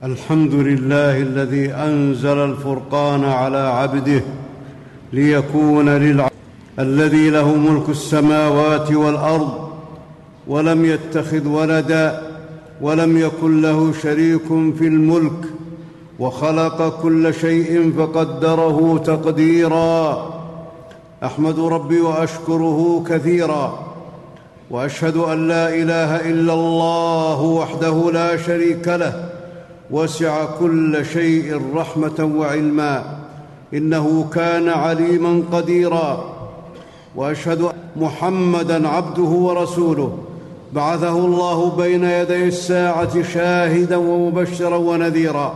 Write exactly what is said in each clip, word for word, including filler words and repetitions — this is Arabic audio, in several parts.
الحمد لله الذي أنزل الفرقان على عبده ليكون للعبد، الذي له ملك السماوات والأرض ولم يتخذ ولدا ولم يكن له شريك في الملك، وخلق كل شيء فقدره تقديرا. أحمد ربي وأشكره كثيرا، وأشهد أن لا إله إلا الله وحده لا شريك له، وسع كل شيء رحمة وعلما، إنه كان عليما قديرا. وأشهد أن محمدًا عبده ورسوله، بعثه الله بين يدي الساعة شاهدًا ومبشرًا ونذيرا،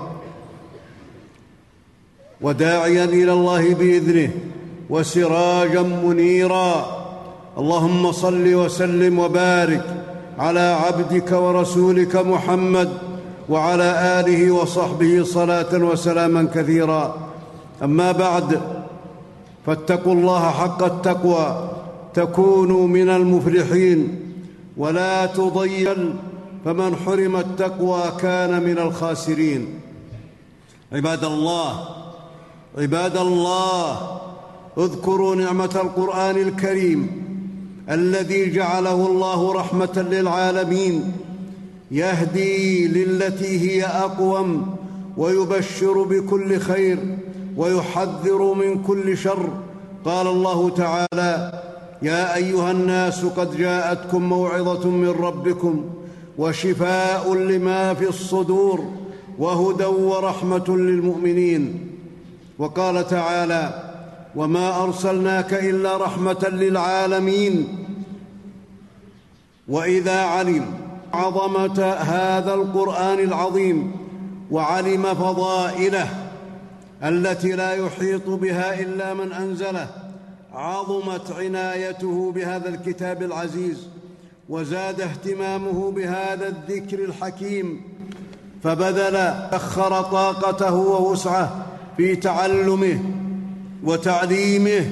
وداعيًا إلى الله بإذنه وسراجًا منيرا. اللهم صل وسلم وبارك على عبدك ورسولك محمد وعلى آله وصحبه صلاة وسلاما كثيرا. أما بعد، فاتقوا الله حق التقوى تكونوا من المفلحين، ولا تضيعوا، فمن حرم التقوى كان من الخاسرين. عباد الله عباد الله اذكروا نعمة القرآن الكريم الذي جعله الله رحمة للعالمين، يهدي للتي هي أقوم، ويبشر بكل خير، ويحذر من كل شر. قال الله تعالى: يا أيها الناس قد جاءتكم موعظة من ربكم وشفاء لما في الصدور وهدى ورحمة للمؤمنين. وقال تعالى: وما أرسلناك إلا رحمة للعالمين. وإذا علم عظمة هذا القرآن العظيم وعلم فضائله التي لا يحيط بها إلا من أنزله، عظمت عنايته بهذا الكتاب العزيز، وزاد اهتمامه بهذا الذكر الحكيم، فبذل أخر طاقته ووسعه في تعلمه وتعليمه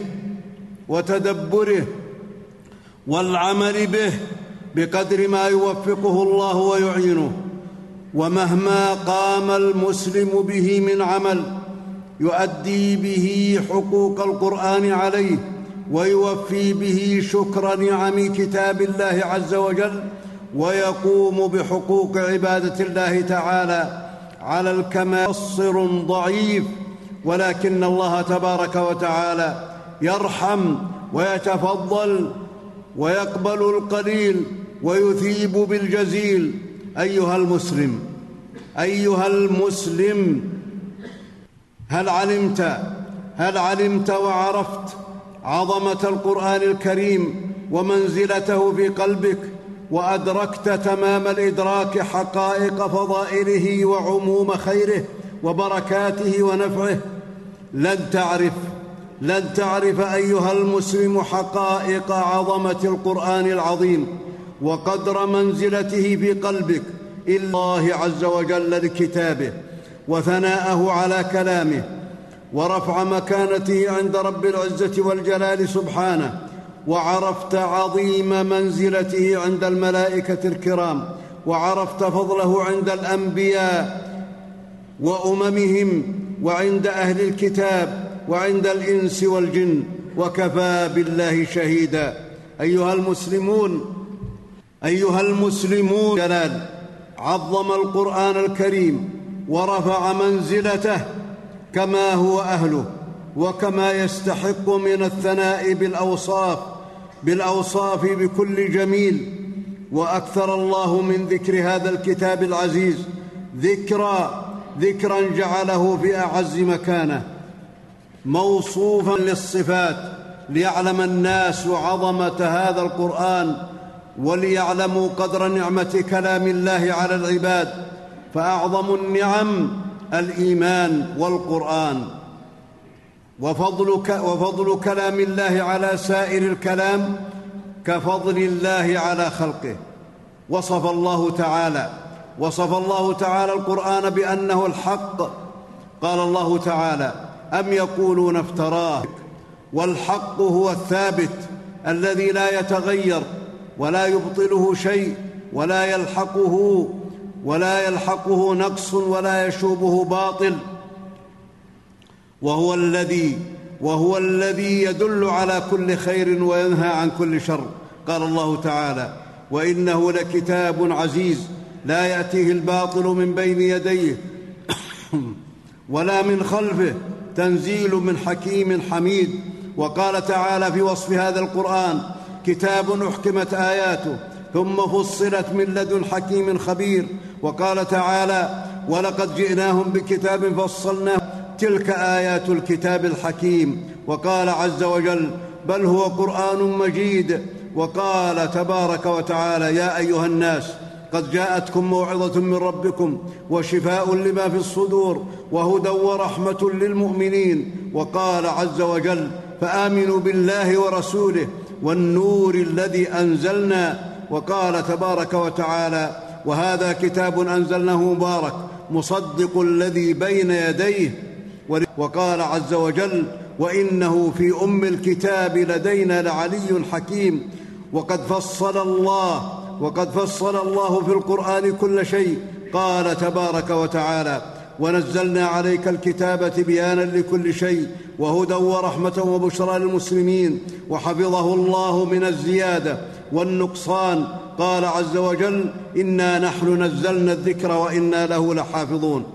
وتدبره والعمل به بقدر ما يوفقه الله ويعينه. ومهما قام المسلم به من عمل يؤدي به حقوق القرآن عليه، ويوفي به شكر نعم كتاب الله عز وجل، ويقوم بحقوق عبادة الله تعالى على الكمال. مقصر ضعيف، ولكن الله تبارك وتعالى يرحم ويتفضل ويقبل القليل ويثيب بالجزيل. أيها المسلم أيها المسلم هل علمت هل علمت وعرفت عظمة القرآن الكريم ومنزلته في قلبك، وأدركت تمام الإدراك حقائق فضائله وعموم خيره وبركاته ونفعه؟ لن تعرف لن تعرف أيها المسلم حقائق عظمة القرآن العظيم وقدر منزلته في قلبك إلا الله عز وجل لكتابه، وثناءه على كلامه، ورفع مكانته عند رب العزة والجلال سبحانه، وعرفت عظيم منزلته عند الملائكة الكرام، وعرفت فضله عند الأنبياء وأممهم، وعند أهل الكتاب، وعند الإنس والجن، وكفى بالله شهيدا. أيها المسلمون أيها المسلمون جلال عظم القرآن الكريم ورفع منزلته كما هو أهله، وكما يستحق من الثناء بالأوصاف بالأوصاف بكل جميل. وأكثر الله من ذكر هذا الكتاب العزيز ذكرا ذكرا جعله في أعز مكانه، موصوفا للصفات، ليعلم الناس عظمة هذا القرآن، وليعلموا قدر نعمة كلام الله على العباد. فأعظم النعم الإيمان والقرآن، وفضل, وفضل كلام الله على سائر الكلام كفضل الله على خلقه. وصف الله تعالى وصف الله تعالى القرآن بأنه الحق. قال الله تعالى: أم يقولون افتراه، والحق هو الثابت الذي لا يتغير ولا يبطله شيء ولا يلحقه ولا يلحقه نقص ولا يشوبه باطل، وهو الذي وهو الذي يدل على كل خير وينهى عن كل شر. قال الله تعالى: وإنه لكتاب عزيز لا يأتيه الباطل من بين يديه ولا من خلفه، تنزيل من حكيم حميد. وقال تعالى في وصف هذا القرآن: كتاب أحكمت آياته ثم فصلت من لدن حكيم خبير. وقال تعالى: ولقد جئناهم بكتاب فصلناه تلك آيات الكتاب الحكيم. وقال عز وجل: بل هو قرآن مجيد. وقال تبارك وتعالى: يا أيها الناس قد جاءتكم موعظة من ربكم وشفاء لما في الصدور وهدى ورحمة للمؤمنين. وقال عز وجل: فآمنوا بالله ورسوله والنور الذي أنزلنا. وقال تبارك وتعالى: وهذا كتاب أنزلناه مبارك مصدق الذي بين يديه. وقال عز وجل: وإنه في أم الكتاب لدينا لعلي حكيم. وقد فصل الله وقد فصل الله في القرآن كل شيء. قال تبارك وتعالى: ونزلنا عليك الكتاب تبيانا لكل شيء وهدى ورحمة وبشرى للمسلمين، وحفظه الله من الزيادة والنقصان. قال عز وجل: إنا نحن نزلنا الذكر وإنا له لحافظون.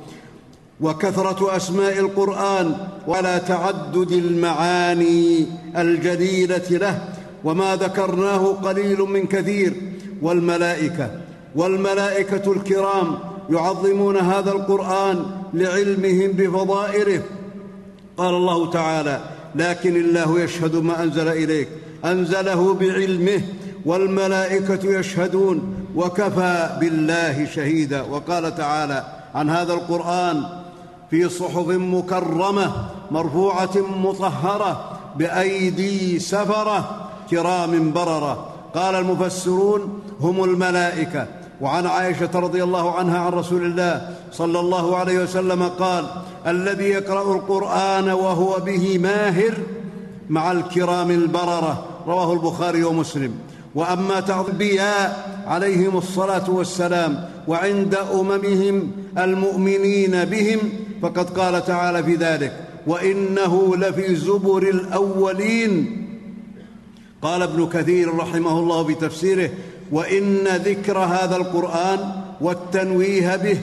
وكثرة أسماء القرآن ولا تعدد المعاني الجليلة له، وما ذكرناه قليل من كثير. والملائكة والملائكة الكرام يعظمون هذا القرآن لعلمهم بفضائله. قال الله تعالى: لكن الله يشهد ما أنزل إليك أنزله بعلمه والملائكة يشهدون وكفى بالله شهيدا. وقال تعالى عن هذا القرآن: في صحف مكرمة مرفوعة مطهرة بأيدي سفرة كرام بررة. قال المفسرون: هم الملائكة. وعن عائشة رضي الله عنها عن رسول الله صلى الله عليه وسلم قال: الذي يقرأ القرآن وهو به ماهر مع الكرام البررة. رواه البخاري ومسلم. وأما تعظيم الأنبياء عليهم الصلاة والسلام وعند أممهم المؤمنين بهم فقد قال تعالى في ذلك: وإنه لفي زبر الأولين. قال ابن كثير رحمه الله بتفسيره: وإن ذكر هذا القرآن والتنويه به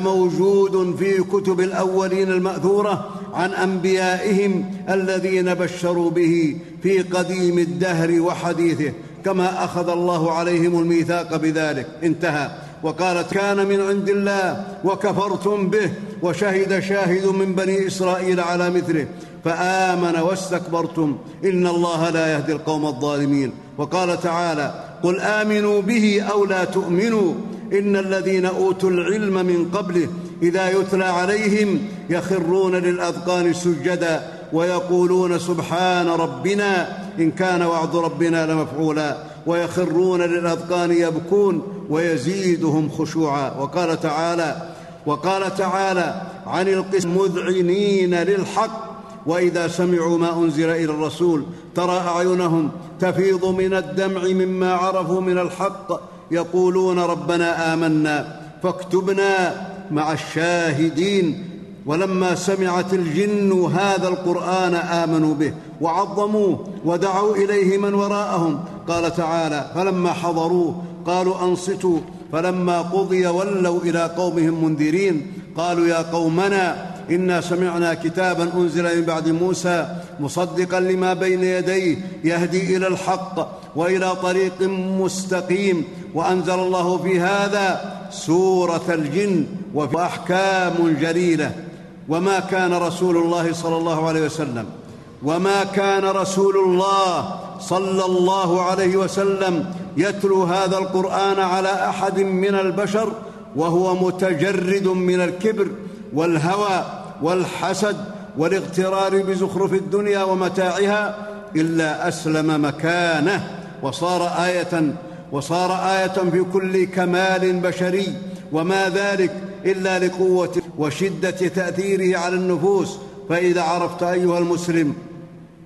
لموجود في كتب الأولين المأثورة عن أنبيائهم الذين بشروا به في قديم الدهر وحديثه، كما أخذ الله عليهم الميثاق بذلك. انتهى. وقالت: كان من عند الله وكفرتم به وشهد شاهد من بني إسرائيل على مثله فآمن واستكبرتم إن الله لا يهدي القوم الظالمين. وقال تعالى: قل آمنوا به أو لا تؤمنوا إن الذين أوتوا العلم من قبله إذا يتلى عليهم يخرون للأذقان سجدا ويقولون سبحان ربنا إن كان وعد ربنا لمفعولا ويخرون للأذقان يبكون ويزيدهم خشوعا. وقال تعالى وقال تعالى عن القسم مذعنين للحق وإذا سمعوا ما أنزل إلى الرسول ترى أعينهم تفيض من الدمع مما عرفوا من الحق يقولون ربنا آمنا فاكتبنا مع الشاهدين. ولما سمعت الجن هذا القرآن آمنوا به وعظموه ودعوا إليه من وراءهم. قال تعالى: فلما حضروه قالوا أنصتوا فلما قضي ولوا إلى قومهم منذرين قالوا يا قومنا إنا سمعنا كتابا أنزل من بعد موسى مصدقا لما بين يديه يهدي إلى الحق وإلى طريق مستقيم. وأنزل الله في هذا سورة الجن وفي أحكام جليلة. وما كان رسول الله صلى الله عليه وسلم وما كان رسول الله صلى الله عليه وسلم يتلو هذا القرآن على أحد من البشر وهو متجرد من الكبر والهوى والحسد والاغترار بزخرف الدنيا ومتاعها إلا أسلم مكانه وصار آية وصار آية في كل كمال بشري، وما ذلك إلا لقوة وشدة تأثيره على النفوس. فإذا عرفت أيها المسلم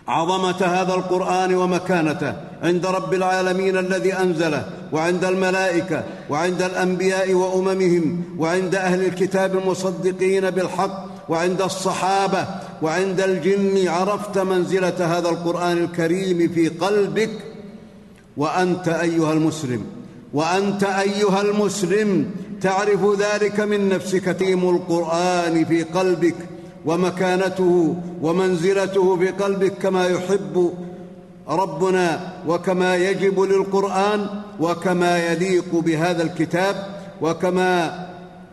عظمة هذا القرآن ومكانته عند رب العالمين الذي أنزله، وعند الملائكة، وعند الأنبياء وأممهم، وعند أهل الكتاب المصدقين بالحق، وعند الصحابة، وعند الجن، عرفت منزلة هذا القرآن الكريم في قلبك. وأنت أيها المسلم وأنت أيها المسلم تعرف ذلك من نفسك. تيم القرآن في قلبك ومكانته ومنزلته في قلبك كما يحب ربنا وكما يجب للقرآن وكما يليق بهذا الكتاب وكما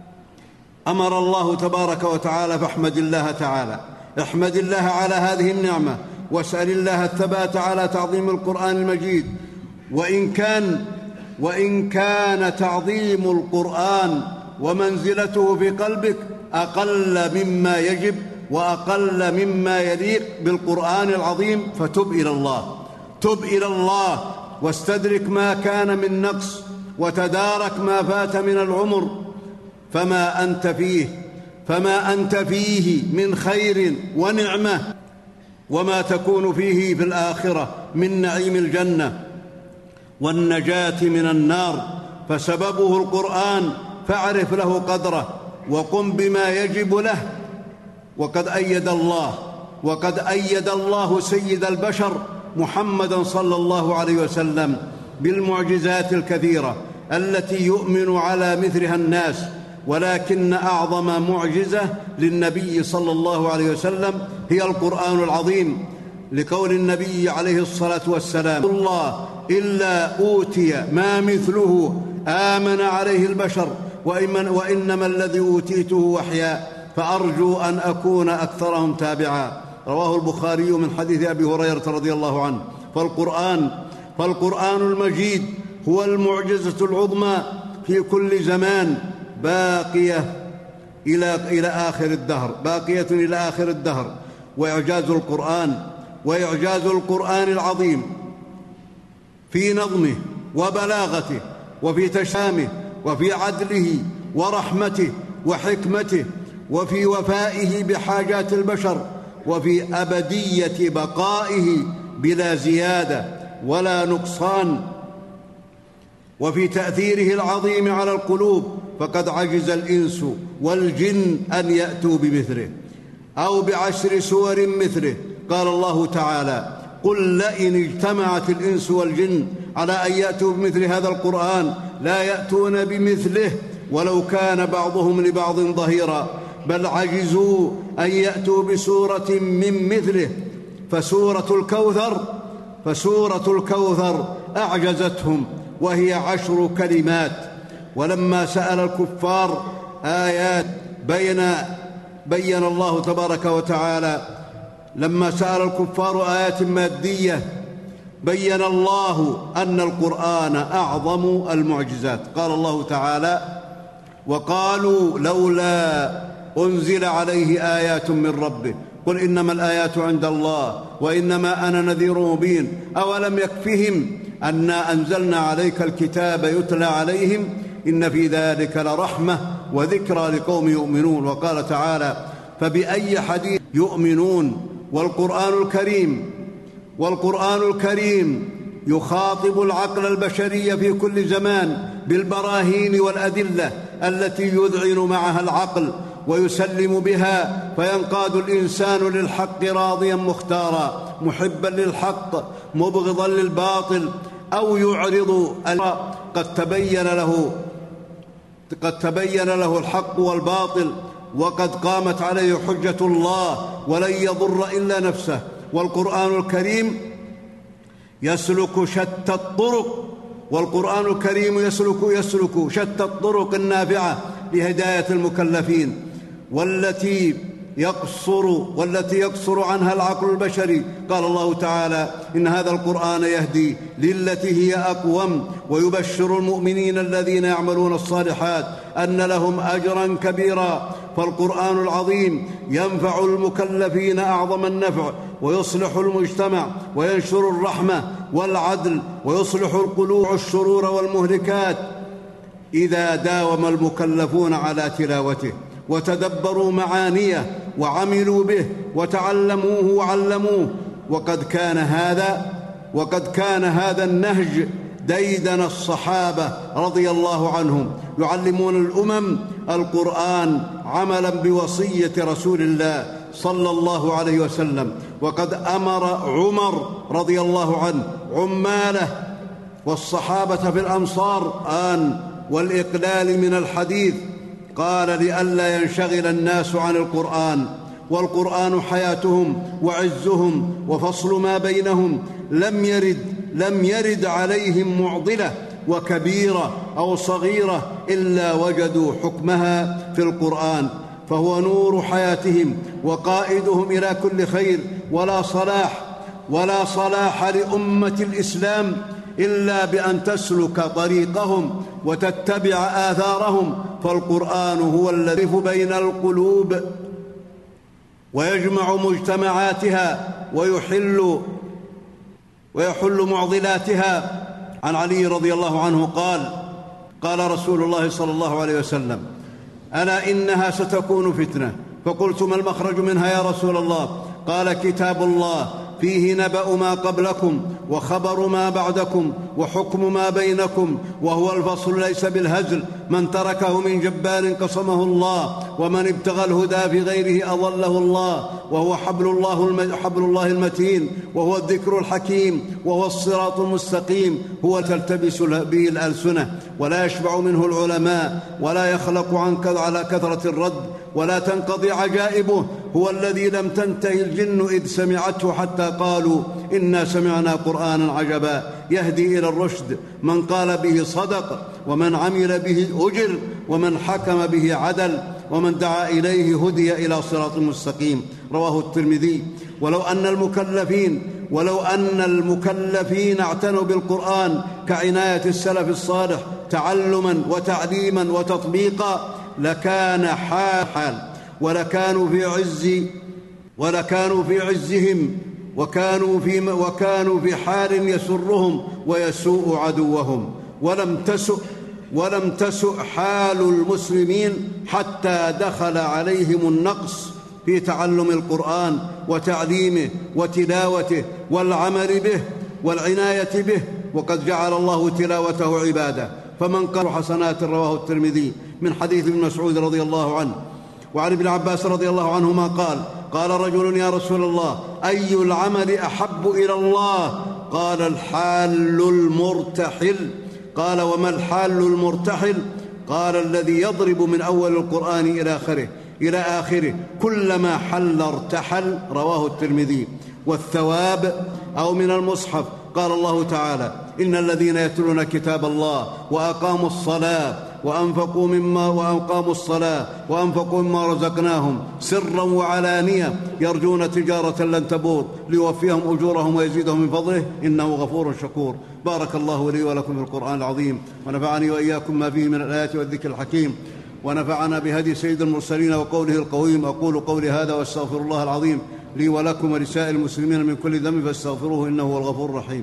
أمر الله تبارك وتعالى. فاحمد الله تعالى، احمد الله على هذه النعمة، واسأل الله الثبات على تعظيم القرآن المجيد. وإن كان وإن كان تعظيم القرآن ومنزلته في قلبك أقل مما يجب وأقل مما يليق بالقرآن العظيم، فتب إلى الله، تب إلى الله واستدرك ما كان من نقص وتدارك ما فات من العمر. فما أنت فيه فما أنت فيه من خير ونعمة، وما تكون فيه في الآخرة من نعيم الجنة والنجاة من النار، فسببه القرآن، فاعرف له قدره وقم بما يجب له. وقد أيد الله وقد أيد الله سيد البشر محمدًا صلى الله عليه وسلم بالمعجزات الكثيرة التي يؤمن على مثلها الناس، ولكن أعظم معجزة للنبي صلى الله عليه وسلم هي القرآن العظيم، لقول النبي عليه الصلاة والسلام: الله إلا أوتي ما مثله آمن عليه البشر، وإنما الذي أوتيته وحيا، فأرجو أن أكون أكثرهم تابعا. رواه البخاري من حديث أبي هريرة رضي الله عنه. فالقرآن فالقرآن المجيد هو المعجزة العظمى في كل زمان، باقية إلى إلى آخر الدهر، باقية إلى آخر الدهر. وإعجاز القرآن وإعجاز القرآن العظيم في نظمه وبلاغته وفي تشامه وفي عدله ورحمته وحكمته وفي وفائه بحاجات البشر وفي أبدية بقائه بلا زيادة ولا نقصان، وفي تأثيره العظيم على القلوب. فقد عجز الإنس والجن أن يأتوا بمثله أو بعشر سور مثله. قال الله تعالى: قل لئن اجتمعت الإنس والجن على أن يأتوا بمثل هذا القرآن لا يأتون بمثله ولو كان بعضهم لبعض ظهيرا، بل عجزوا أن يأتوا بسورة من مثله. فسورة الكوثر فسورة الكوثر أعجزتهم، وهي عشر كلمات. ولما سأل الكفار آيات بين بين الله تبارك وتعالى لما سأل الكفار آيات مادية بين الله أن القرآن أعظم المعجزات. قال الله تعالى: وقالوا لولا أنزل عليه آيات من ربه قل إنما الآيات عند الله وإنما أنا نذير مبين أولم يكفهم أنا أنزلنا عليك الكتاب يتلى عليهم إن في ذلك لرحمة وذكرى لقوم يؤمنون. وقال تعالى: فبأي حديث يؤمنون. والقرآن الكريم والقرآن الكريم يخاطب العقل البشري في كل زمان بالبراهين والأدلة التي يذعن معها العقل ويسلم بها، فينقاد الإنسان للحق راضيا مختارا محبا للحق مبغضا للباطل، أو يعرض قد تبين له قد تبين له الحق والباطل وقد قامت عليه حجة الله ولن يضر إلا نفسه. والقرآن الكريم يسلك شتى الطرق والقرآن الكريم يسلك يسلك شتى الطرق النافعة لهداية المكلفين، والتي يقصر والتي يقصر عنها العقل البشري. قال الله تعالى: إن هذا القرآن يهدي للتي هي أقوم ويبشر المؤمنين الذين يعملون الصالحات أن لهم أجرا كبيرا. فالقرآن العظيم ينفع المكلفين أعظم النفع، ويصلح المجتمع وينشر الرحمة والعدل ويصلح القلوب الشرور والمهلكات إذا داوم المكلفون على تلاوته وتدبروا معانيه وعملوا به وتعلموه وعلموه وقد كان هذا وقد كان هذا النهج ديدن الصحابة رضي الله عنهم، يعلمون الأمم القرآن عملا بوصية رسول الله صلى الله عليه وسلم. وقد أمر عمر رضي الله عنه عماله والصحابة في الأمصار آن والإقلال من الحديث، قال لئلا ينشغل الناس عن القرآن، والقرآن حياتهم وعزهم وفصل ما بينهم، لم يرد لم يرد عليهم معضلة وكبيرة أو صغيرة إلا وجدوا حكمها في القرآن، فهو نور حياتهم وقائدهم إلى كل خير، ولا صلاح ولا صلاح لأمة الإسلام إلا بأن تسلك طريقهم وتتبع آثارهم، فالقرآن هو الذي يؤلف بين القلوب ويجمع مجتمعاتها ويحل ويحل معضلاتها. عن علي رضي الله عنه قال: قال رسول الله صلى الله عليه وسلم: ألا إنها ستكون فتنة. فقلت: ما المخرج منها يا رسول الله؟ قال: كتاب الله فيه نبأ ما قبلكم وخبر ما بعدكم وحكم ما بينكم، وهو الفصل ليس بالهزل، من تركه من جبار قصمه الله، ومن ابتغى الهدى في غيره أضله الله، وهو حبل الله, حبل الله المتين، وهو الذكر الحكيم، وهو الصراط المستقيم، هو تلتبس به الألسنة ولا يشبع منه العلماء، ولا يخلق عنك على كثرة الرد، ولا تنقضي عجائبه، هو الذي لم تنتهي الجن إذ سمعته حتى قالوا إنا سمعنا قرآنا عجبا يهدي إلى الرشد، من قال به صدق، ومن عمل به أجر، ومن حكم به عدل، ومن دعا إليه هدي إلى صراط مستقيم. رواه الترمذي. ولو أن المكلفين ولو أن المكلفين اعتنوا بالقرآن كعناية السلف الصالح تعلما وتعليما وتطبيقا لكان حال ولكانوا في عز ولكانوا في عزهم وكانوا في وكانوا في حال يسرهم ويسوء عدوهم. ولم تسؤ ولم تسؤ حال المسلمين حتى دخل عليهم النقص في تعلم القرآن وتعليمه وتلاوته والعمل به والعناية به، وقد جعل الله تلاوته عبادة. فمن قال حسنات رواه الترمذي من حديث ابن مسعود رضي الله عنه. وعن ابن عباس رضي الله عنهما قال: قال رجل: يا رسول الله، أي العمل أحب إلى الله؟ قال: الحال المرتحل. قال: وما الحال المرتحل؟ قال: الذي يضرب من أول القرآن إلى آخره إلى آخره كلما حل ارتحل. رواه الترمذي. والثواب أو من المصحف قال الله تعالى: إن الذين يتلون كتاب الله وأقاموا الصلاة وأنفقوا مما وأقاموا الصلاة وأنفقوا مما رزقناهم سرا وعلانية يرجون تجارة لن تبور ليوفيهم أجورهم ويزيدهم من فضله إنه غفور شكور. بارك الله لي ولكم في القرآن العظيم، ونفعني وإياكم ما فيه من الآيات والذكر الحكيم، ونفعنا بهدي سيد المرسلين وقوله القويم. أقول قولي هذا واستغفر الله العظيم لي ولكم ولسائر المسلمين من كل ذنب فاستغفروه إنه هو الغفور الرحيم.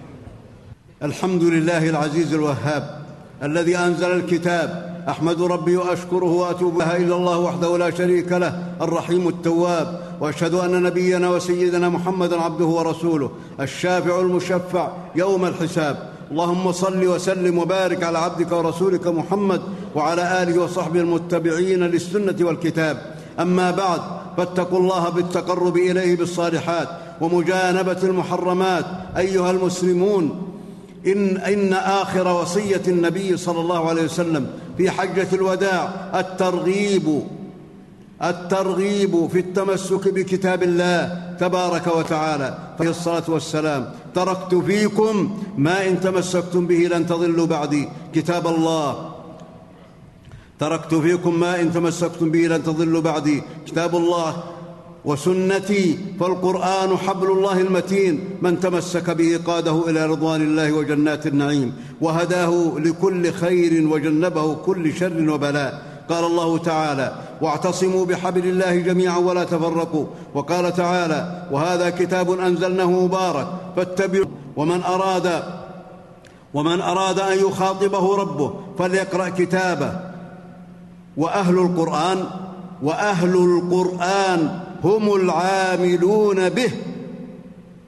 الحمد لله العزيز الوهاب الذي أنزل الكتاب، أحمد ربي وأشكره وأتوب لا إله إلا الله وحده لا شريك له الرحيم التواب. وأشهد أن نبينا وسيدنا محمدا عبده ورسوله الشافع المشفع يوم الحساب. اللهم صل وسلم وبارك على عبدك ورسولك محمد وعلى آله وصحبه المتبعين للسنة والكتاب. أما بعد، فاتقوا الله بالتقرب إليه بالصالحات ومجانبة المحرمات. أيها المسلمون، إن, إن آخر وصية النبي صلى الله عليه وسلم في حجة الوداع الترغيب الترغيب في التمسك بكتاب الله تبارك وتعالى. فيه الصلاة والسلام: تركت فيكم ما إن تمسكتم به لن تضلوا بعدي كتاب الله تركت فيكم ما إن تمسكتم به لن تضلوا بعدي كتاب الله وسنتي، فالقرآن حبل الله المتين، من تمسك به قاده إلى رضوان الله وجنات النعيم، وهداه لكل خير وجنبه كل شر وبلاء. قال الله تعالى: واعتصموا بحبل الله جميعا ولا تفرقوا. وقال تعالى: وهذا كتاب أنزلناه مبارك فاتبعوه. ومن أراد ومن أراد أن يخاطبه ربه فليقرأ كتابه. وأهل القرآن وأهل القرآن هم العاملون به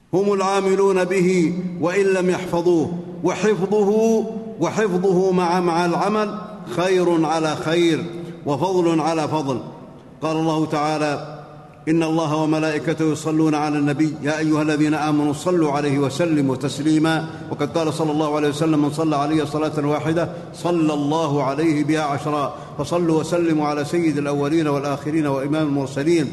هم العاملون به وإن لم يحفظوه، وحفظه وحفظه مع مع العمل خير على خير وفضل على فضل. قال الله تعالى: إن الله وملائكته يصلون على النبي يا أيها الذين آمنوا صلوا عليه وسلموا تسليما. وقد قال صلى الله عليه وسلم: من صلى علي صلاة واحدة صلى الله عليه بها عشرا. فصلوا وسلموا على سيد الأولين والآخرين وإمام المرسلين.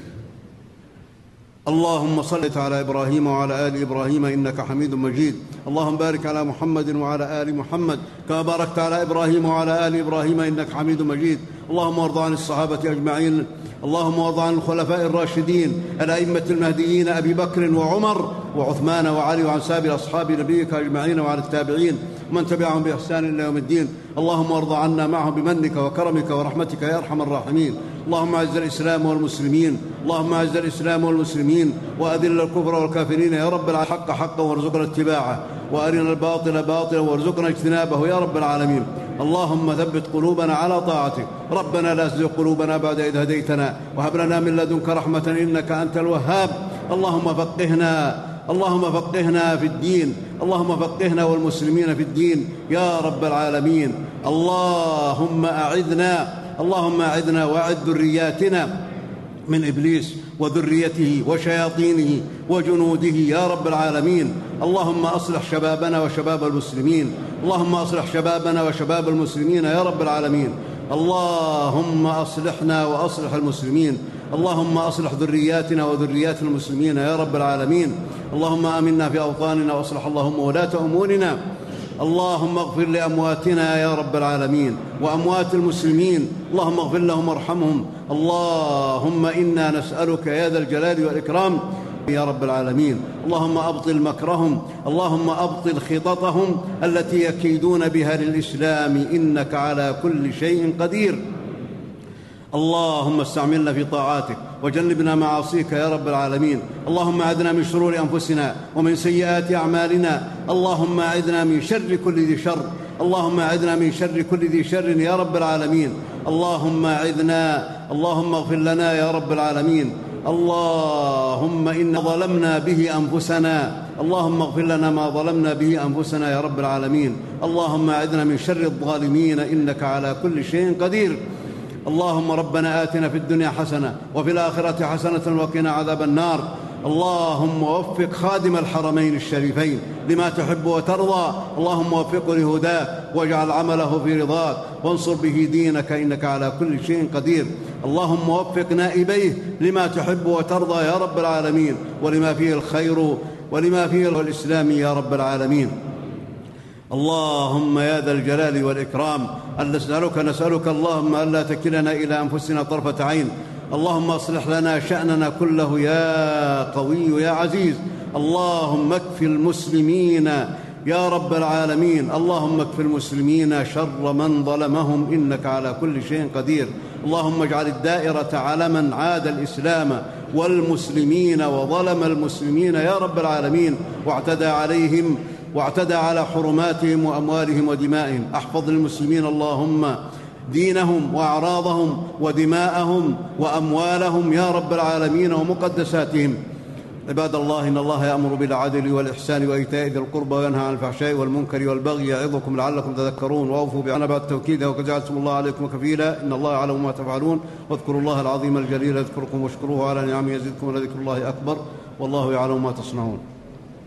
اللهم صل على إبراهيم وعلى آل إبراهيم إنك حميد مجيد. اللهم بارك على محمد وعلى آل محمد كما باركت على إبراهيم وعلى آل إبراهيم إنك حميد مجيد. اللهم وارض عن الصحابة أجمعين. اللهم وارض عن الخلفاء الراشدين الأئمة المهديين أبي بكر وعمر وعثمان وعلي، وعن سائر أصحاب نبيك أجمعين، وعن التابعين ومن تبعهم بإحسان إلى يوم الدين. اللهم وارض عنا معهم بمنك وكرمك ورحمتك يا أرحم الراحمين. اللهم أعز الإسلام والمسلمين اللهم أعز الإسلام والمسلمين وأذل الكفر والكافرين يا رب العالمين. حق حقا وارزقنا اتباعه، وأرنا الباطل باطلا وارزقنا اجتنابه يا رب العالمين. اللهم ثبت قلوبنا على طاعتك. ربنا لا تزغ قلوبنا بعد إذ هديتنا وهب لنا من لدنك رحمة إنك أنت الوهاب. اللهم فقهنا اللهم فقهنا في الدين اللهم فقهنا والمسلمين في الدين يا رب العالمين. اللهم أعذنا اللهم أعذنا وأعذ ذرياتنا من إبليس وذريته وشياطينه وجنوده يا رب العالمين. اللهم أصلح شبابنا وشباب المسلمين اللهم أصلح شبابنا وشباب المسلمين يا رب العالمين. اللهم أصلحنا وأصلح المسلمين اللهم أصلح ذرياتنا وذريات المسلمين يا رب العالمين. اللهم آمنا في أوطاننا وأصلح اللهم ولاة أمورنا. اللهم اغفر لأمواتنا يا رب العالمين وأموات المسلمين. اللهم اغفر لهم وارحمهم. اللهم إنا نسألك يا ذا الجلال والإكرام يا رب العالمين. اللهم أبطل مكرهم اللهم أبطل خططهم التي يكيدون بها للإسلام إنك على كل شيء قدير. اللهم استعملنا في طاعاتك وجنبنا معاصيك يا رب العالمين. اللهم أعذنا من شرور أنفسنا ومن سيئات أعمالنا. اللهم أعذنا من شر كل ذي شر اللهم أعذنا من شر كل ذي شر يا رب العالمين. اللهم أعذنا اللهم اغفر لنا يا رب العالمين. اللهم إنا ظلمنا به أنفسنا اللهم اغفر لنا ما ظلمنا به أنفسنا يا رب العالمين. اللهم أعذنا من شر الظالمين إنك على كل شيء قدير. اللهم ربنا آتنا في الدنيا حسنة وفي الآخرة حسنة وقنا عذاب النار. اللهم وفق خادم الحرمين الشريفين لما تحب وترضى. اللهم وفقه لهداك واجعل عمله في رضاك وانصر به دينك إنك على كل شيء قدير. اللهم وفق نائبيه لما تحب وترضى يا رب العالمين ولما فيه الخير ولما فيه الإسلام يا رب العالمين. اللهم يا ذا الجلال والإكرام أن نسألك نسألك اللهم ألا تكلنا إلى أنفسنا طرفة عين. اللهم أصلح لنا شأننا كله يا قوي يا عزيز. اللهم اكف المسلمين يا رب العالمين. اللهم اكف المسلمين شر من ظلمهم إنك على كل شيء قدير. اللهم اجعل الدائرة على من عاد الإسلام والمسلمين وظلم المسلمين يا رب العالمين واعتدى عليهم واعتدى على حرماتهم وأموالهم ودمائهم. احفظ للمسلمين اللهم دينهم وأعراضهم ودماءهم وأموالهم يا رب العالمين ومقدساتهم. عباد الله، إن الله يأمر بالعدل والإحسان وإيتاء ذي القربى وينهى عن الفحشاء والمنكر والبغي يعظكم لعلكم تذكرون. وأوفوا بعهد بعد التوكيد وقد جعلتم الله عليكم كفيلا إن الله يعلم ما تفعلون. واذكروا الله العظيم الجليل يذكركم واشكروه على نعمه يزدكم ولذكر الله أكبر والله يعلم ما تصنعون.